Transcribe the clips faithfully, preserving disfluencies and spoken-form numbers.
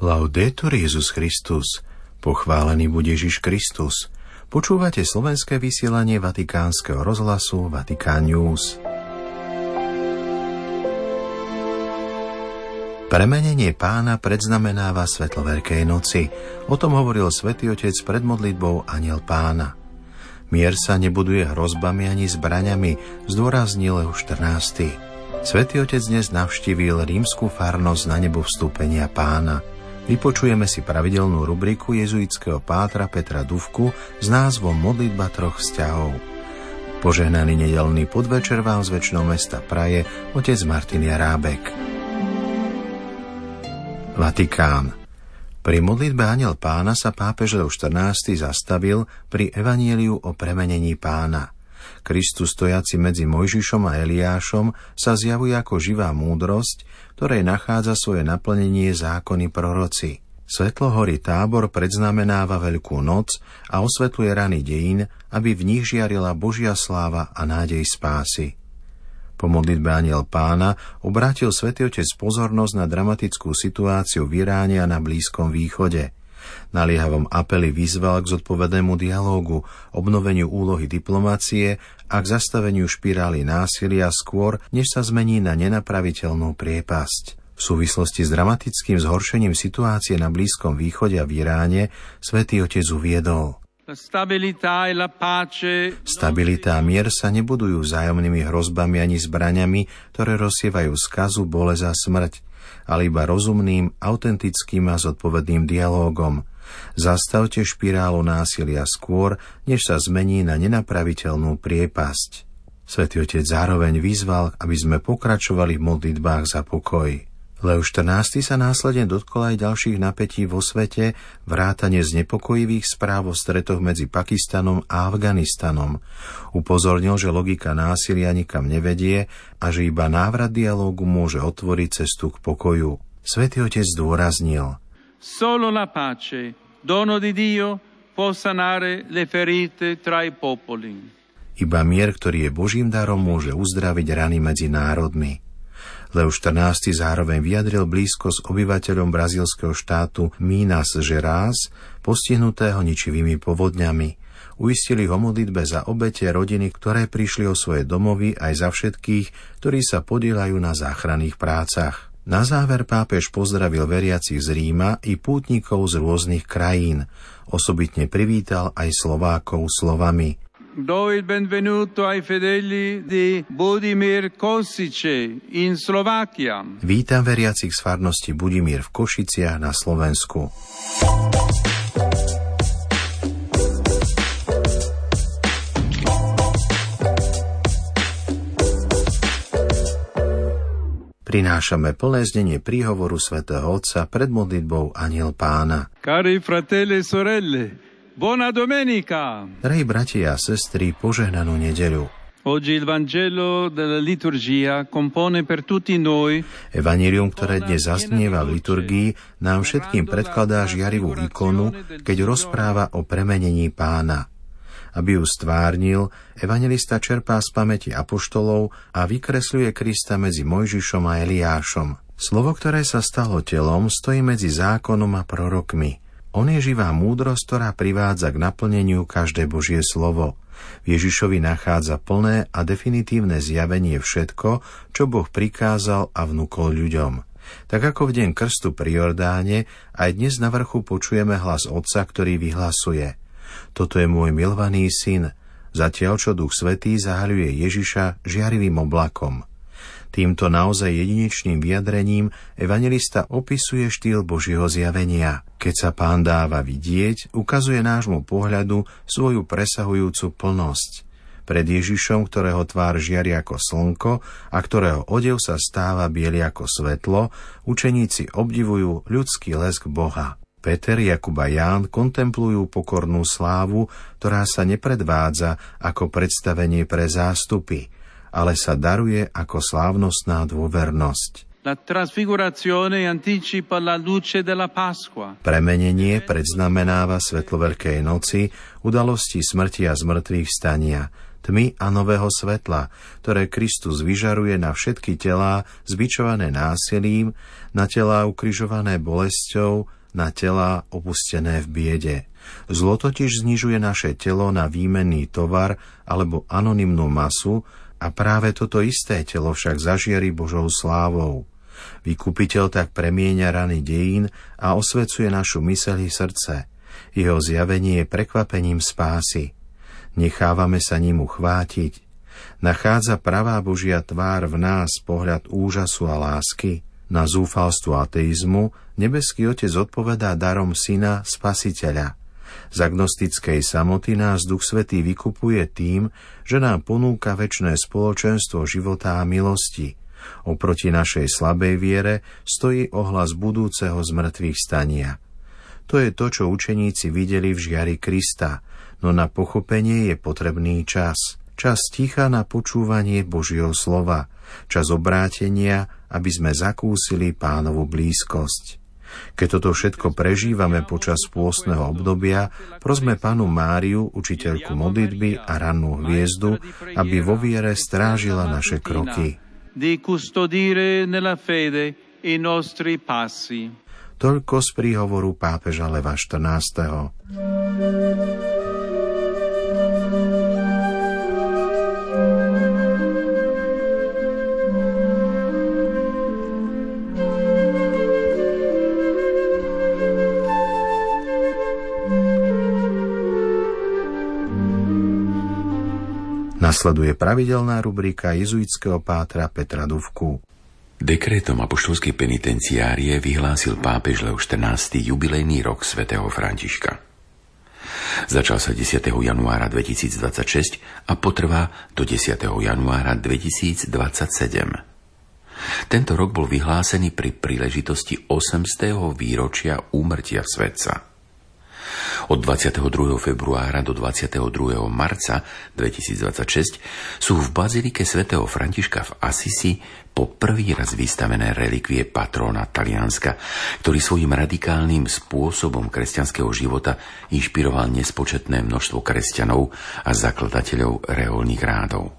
Laudetur Jesus Christus, pochválený buď Ježiš Kristus. Počúvate slovenské vysielanie Vatikánskeho rozhlasu Vatikán News. Premenenie Pána predznamenáva svetlo Veľkej noci. O tom hovoril Svätý Otec pred modlitbou Anjel Pána. Mier sa nebuduje hrozbami ani zbraňami, zdôraznil Leo štrnásty. Svätý Otec dnes navštívil rímsku farnosť Na nebo vstúpenia Pána. Vypočujeme si pravidelnú rubriku jezuitského pátra Petra Dufku s názvom Modlitba troch vzťahov. Požehnaný nedeľný podvečer vám z večného mesta praje otec Martin Jarábek. Vatikán. Pri modlitbe Anjel Pána sa pápež Leo štrnásty zastavil pri evanjeliu o premenení Pána. Kristus stojaci medzi Mojžišom a Eliášom sa zjavuje ako živá múdrosť, ktorej nachádza svoje naplnenie zákony proroci. Svetlo hory Tábor predznamenáva Veľkú noc a osvetľuje rany dejín, aby v nich žiarila Božia sláva a nádej spásy. Po modlitbe Anjel Pána obrátil Svätý Otec pozornosť na dramatickú situáciu v Iráne a na Blízkom východe. Na liehavom apeli vyzval k zodpovednému dialógu, obnoveniu úlohy diplomacie a k zastaveniu špirály násilia skôr, než sa zmení na nenapraviteľnú priepasť. V súvislosti s dramatickým zhoršením situácie na Blízkom východe a v Iráne Svätý Otec uviedol: Stabilita a mier sa nebudujú vzájomnými hrozbami ani zbraňami, ktoré rozsievajú skazu, bolesť a smrť, ale iba rozumným, autentickým a zodpovedným dialógom. Zastavte špirálu násilia skôr, než sa zmení na nenapraviteľnú priepasť. Svätý Otec zároveň vyzval, aby sme pokračovali v modlitbách za pokoj. Leo štrnásty sa následne dotkol aj ďalších napätí vo svete, vrátane znepokojivých správ o stretoch medzi Pakistanom a Afganistanom. Upozornil, že logika násilia nikam nevedie a že iba návrat dialógu môže otvoriť cestu k pokoju. Svätý Otec zdôraznil: Solo la pace, dono di Dio, può sanare le ferite tra i popoli. Iba mier, ktorý je Božím darom, môže uzdraviť rany medzi národmi. Leo štrnásty zároveň vyjadril blízkosť obyvateľom brazílskeho štátu Minas Gerais, postihnutého ničivými povodňami. Uistili ho modlitbe za obete rodiny, ktoré prišli o svoje domovy, aj za všetkých, ktorí sa podieľajú na záchranných prácach. Na záver pápež pozdravil veriacich z Ríma i pútnikov z rôznych krajín. Osobitne privítal aj Slovákov slovami: Do il benvenuto ai fedeli di Budimir Košice in Slovakia. Vítam veriacich z farnosti Budimír v Košiciach na Slovensku. Prinášame plné znenie príhovoru svätého Otca pred modlitbou Anjel Pána. Cari fratelli e sorelle, buona domenica! Drahí bratia a sestry, požehnanú nedeľu. Oggi il Vangelo della liturgia compone per tutti noi. Evanjelium, ktoré dnes zaznieva v liturgii, nám všetkým predkladá žiarivú ikonu, keď rozpráva o premenení Pána. Aby ju stvárnil, evanjelista čerpá z pamäti apoštolov a vykresľuje Krista medzi Mojžišom a Eliášom. Slovo, ktoré sa stalo telom, stojí medzi zákonom a prorokmi. On je živá múdrosť, ktorá privádza k naplneniu každé Božie slovo. V Ježišovi nachádza plné a definitívne zjavenie všetko, čo Boh prikázal a vnúkol ľuďom. Tak ako v deň krstu pri Jordáne, aj dnes na vrchu počujeme hlas Otca, ktorý vyhlasuje: Toto je môj milovaný syn, zatiaľ čo Duch Svätý zahaľuje Ježiša žiarivým oblakom. Týmto naozaj jedinečným vyjadrením evanjelista opisuje štýl Božieho zjavenia. Keď sa Pán dáva vidieť, ukazuje nášmu pohľadu svoju presahujúcu plnosť. Pred Ježišom, ktorého tvár žiari ako slnko a ktorého odev sa stáva biely ako svetlo, učeníci obdivujú ľudský lesk Boha. Peter, Jakub a Ján kontemplujú pokornú slávu, ktorá sa nepredvádza ako predstavenie pre zástupy, ale sa daruje ako slávnostná dôvernosť. La trasfigurazione anticipa la luce della Pasqua. Premenenie predznamenáva svetlo Veľkej noci, udalosti smrti a zmrtvých vstania. tmy a nového svetla, ktoré Kristus vyžaruje na všetky telá zbičované násilím, na telá ukrižované bolesťou, na telá opustené v biede. Zlo totiž znižuje naše telo na výmenný tovar alebo anonymnú masu a práve toto isté telo však zažiari Božou slávou. Vykupiteľ tak premieňa rany dejín a osvecuje našu myseľ i srdce. Jeho zjavenie je prekvapením spásy. Nechávame sa ním uchvátiť. Nachádza pravá Božia tvár v nás pohľad úžasu a lásky. Na zúfalstvo ateizmu nebeský Otec odpovedá darom Syna Spasiteľa. Z agnostickej samoty nás Duch Svätý vykupuje tým, že nám ponúka večné spoločenstvo života a milosti. Oproti našej slabej viere stojí ohlas budúceho zmrtvých stania. To je to, čo učeníci videli v žiari Krista, no na pochopenie je potrebný čas. Čas ticha na počúvanie Božieho slova, čas obrátenia, aby sme zakúsili Pánovu blízkosť. Keď toto všetko prežívame počas pôstneho obdobia, prosme Pannu Máriu, učiteľku modlitby a rannú hviezdu, aby vo viere strážila naše kroky. Toľko z príhovoru pápeža Leva štrnásteho. Nasleduje pravidelná rubrika jezuitského pátra Petra Dufku. Dekrétom apoštolskej penitenciárie vyhlásil pápež Leo štrnásty jubilejný rok svätého Františka. Začal sa desiateho januára dvetisícdvadsaťšesť a potrvá do desiateho januára dvetisícdvadsaťsedem. Tento rok bol vyhlásený pri príležitosti osemstého výročia úmrtia svätca. Od dvadsiateho druhého februára do dvadsiateho druhého marca dvetisícdvadsaťšesť sú v bazilike svätého Františka v Assisi po prvý raz vystavené relikvie patróna Talianska, ktorý svojím radikálnym spôsobom kresťanského života inšpiroval nespočetné množstvo kresťanov a zakladateľov reholných rádov.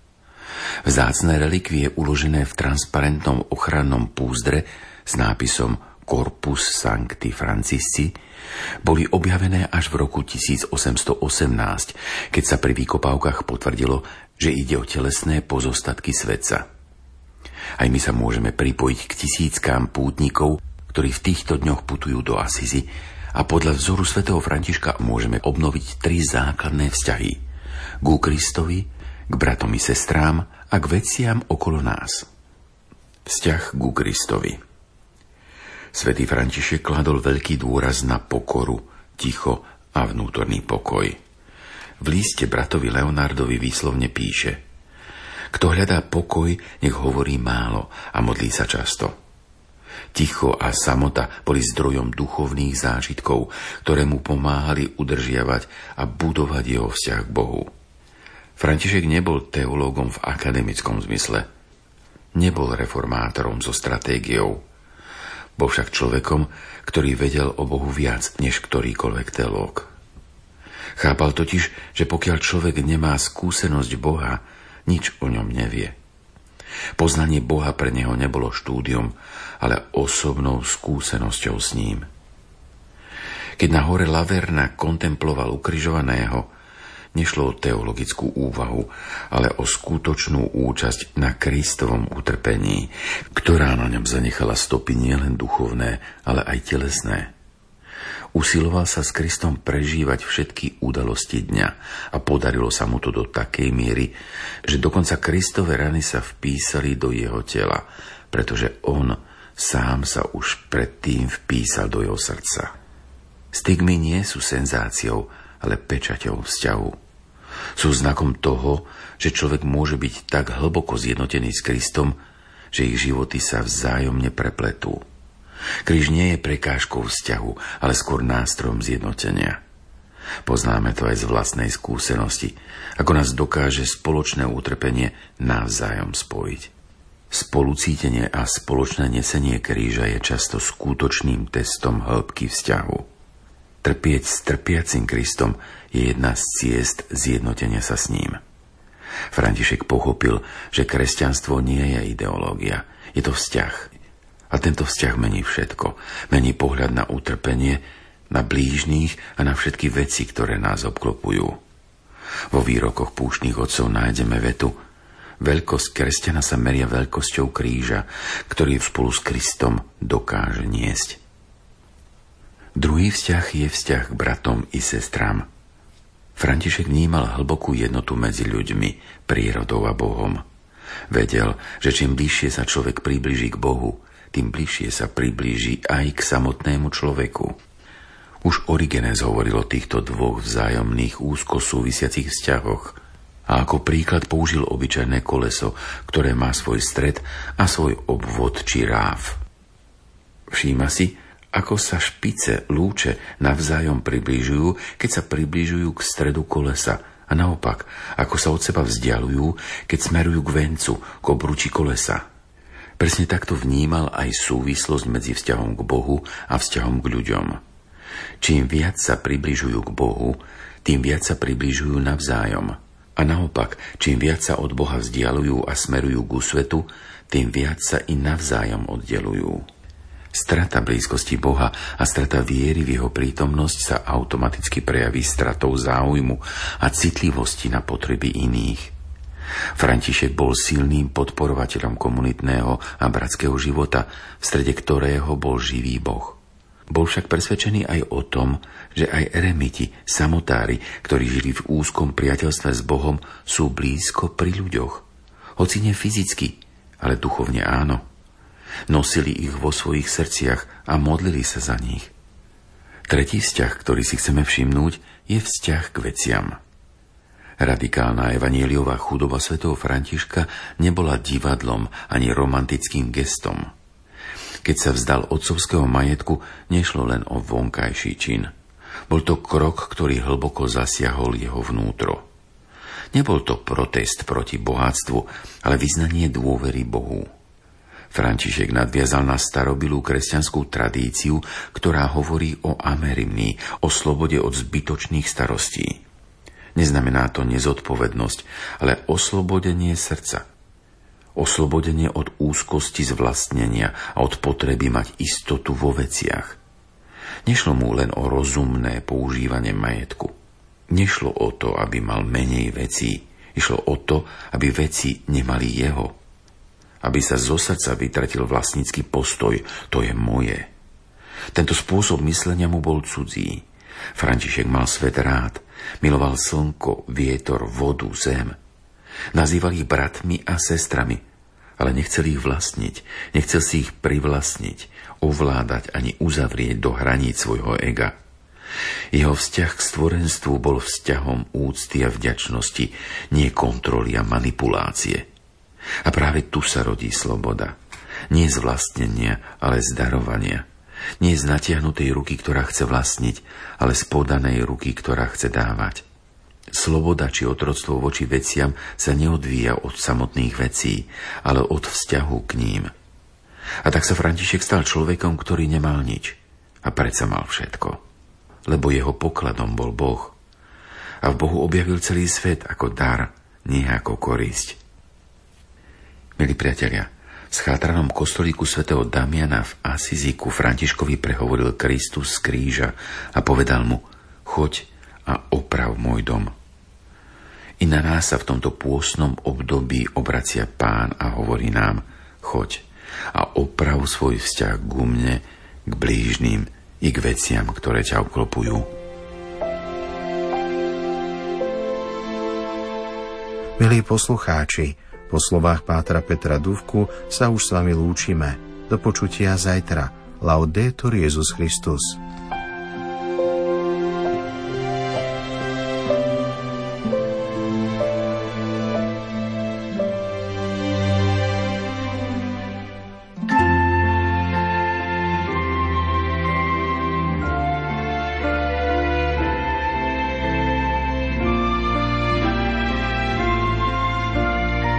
Vzácne relikvie uložené v transparentnom ochrannom púzdre s nápisom Corpus Sancti Francisci boli objavené až v roku tisícosemstoosemnásť, keď sa pri výkopávkach potvrdilo, že ide o telesné pozostatky svätca. Aj my sa môžeme pripojiť k tisíckám pútnikov, ktorí v týchto dňoch putujú do Asizi a podľa vzoru svätého Františka môžeme obnoviť tri základné vzťahy: ku Kristovi, k bratom i sestrám a k veciam okolo nás. Vzťah ku Kristovi. Svätý František kladol veľký dôraz na pokoru, ticho a vnútorný pokoj. V liste bratovi Leonardovi výslovne píše: Kto hľadá pokoj, nech hovorí málo a modlí sa často. Ticho a samota boli zdrojom duchovných zážitkov, ktoré mu pomáhali udržiavať a budovať jeho vzťah k Bohu. František nebol teológom v akademickom zmysle. Nebol reformátorom so stratégiou. Bol však človekom, ktorý vedel o Bohu viac než ktorýkoľvek teológ. Chápal totiž, že pokiaľ človek nemá skúsenosť Boha, nič o ňom nevie. Poznanie Boha pre neho nebolo štúdium, ale osobnou skúsenosťou s ním. Keď na hore Laverna kontemploval ukrižovaného, nešlo o teologickú úvahu, ale o skutočnú účasť na Kristovom utrpení, ktorá na ňom zanechala stopy nielen duchovné, ale aj telesné. Usiloval sa s Kristom prežívať všetky udalosti dňa a podarilo sa mu to do takej miery, že dokonca Kristove rany sa vpísali do jeho tela, pretože on sám sa už predtým vpísal do jeho srdca. Stigmy nie sú senzáciou, ale pečaťou vzťahu. Sú znakom toho, že človek môže byť tak hlboko zjednotený s Kristom, že ich životy sa vzájomne prepletú. Kríž nie je prekážkou vzťahu, ale skôr nástrojom zjednotenia. Poznáme to aj z vlastnej skúsenosti, ako nás dokáže spoločné utrpenie navzájom spojiť. Spolucítenie a spoločné nesenie kríža je často skutočným testom hĺbky vzťahu. Trpieť s trpiacim Kristom je jedna z ciest zjednotenia sa s ním. František pochopil, že kresťanstvo nie je ideológia, je to vzťah. A tento vzťah mení všetko. Mení pohľad na utrpenie, na blížnych a na všetky veci, ktoré nás obklopujú. Vo výrokoch púštnych otcov nájdeme vetu: veľkosť kresťana sa meria veľkosťou kríža, ktorý spolu s Kristom dokáže niesť. Druhý vzťah je vzťah k bratom i sestrám. František vnímal hlbokú jednotu medzi ľuďmi, prírodou a Bohom. Vedel, že čím bližšie sa človek priblíži k Bohu, tým bližšie sa priblíži aj k samotnému človeku. Už Origenes hovoril o týchto dvoch vzájomných úzko súvisiacich vzťahoch a ako príklad použil obyčajné koleso, ktoré má svoj stred a svoj obvod či ráv. Všíma si, ako sa špice lúče navzájom približujú, keď sa približujú k stredu kolesa, a naopak, ako sa od seba vzdialujú, keď smerujú k vencu, k obruči kolesa. Presne takto vnímal aj súvislosť medzi vzťahom k Bohu a vzťahom k ľuďom. Čím viac sa približujú k Bohu, tým viac sa približujú navzájom. A naopak, čím viac sa od Boha vzdialujú a smerujú ku svetu, tým viac sa i navzájom oddelujú. Strata blízkosti Boha a strata viery v jeho prítomnosť sa automaticky prejaví stratou záujmu a citlivosti na potreby iných. František bol silným podporovateľom komunitného a bratského života, v strede ktorého bol živý Boh. Bol však presvedčený aj o tom, že aj eremiti, samotári, ktorí žili v úzkom priateľstve s Bohom, sú blízko pri ľuďoch. Hoci nie fyzicky, ale duchovne áno. Nosili ich vo svojich srdciach a modlili sa za nich. Tretí vzťah, ktorý si chceme všimnúť, je vzťah k veciam. Radikálna evanjeliová chudoba svätého Františka nebola divadlom ani romantickým gestom. Keď sa vzdal otcovského majetku, nešlo len o vonkajší čin. Bol to krok, ktorý hlboko zasiahol jeho vnútro. Nebol to protest proti bohatstvu, ale vyznanie dôvery Bohu. František nadviazal na starobilú kresťanskú tradíciu, ktorá hovorí o amerimni, o slobode od zbytočných starostí. Neznamená to nezodpovednosť, ale oslobodenie srdca. Oslobodenie od úzkosti zvlastnenia a od potreby mať istotu vo veciach. Nešlo mu len o rozumné používanie majetku. Nešlo o to, aby mal menej vecí. Išlo o to, aby veci nemali jeho. Aby sa zo srdca vytratil vlastnícky postoj, to je moje. Tento spôsob myslenia mu bol cudzí. František mal svet rád, miloval slnko, vietor, vodu, zem. Nazýval ich bratmi a sestrami, ale nechcel ich vlastniť, nechcel si ich privlastniť, ovládať ani uzavrieť do hraníc svojho ega. Jeho vzťah k stvorenstvu bol vzťahom úcty a vďačnosti, nie kontroly a manipulácie. A práve tu sa rodí sloboda. Nie z vlastnenia, ale z darovania. Nie z natiahnutej ruky, ktorá chce vlastniť, ale z podanej ruky, ktorá chce dávať. Sloboda či otroctvo voči veciam sa neodvíja od samotných vecí, ale od vzťahu k ním. A tak sa František stal človekom, ktorý nemal nič. A predsa mal všetko. Lebo jeho pokladom bol Boh. A v Bohu objavil celý svet ako dar, nie ako korisť. Milí priatelia, v schátranom kostolíku svätého Damiana v Asíziku Františkovi prehovoril Kristus z kríža a povedal mu: choď a oprav môj dom. I na nás sa v tomto pôstnom období obracia Pán a hovorí nám: choď a oprav svoj vzťah ku mne, k blížnym i k veciam, ktoré ťa obklopujú. Milí poslucháči, po slovách pátra Petra Dufku sa už s vami lúčime. Do počutia zajtra. Laudetur Jesus Christus.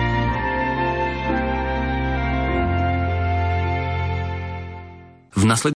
V nasledujúcich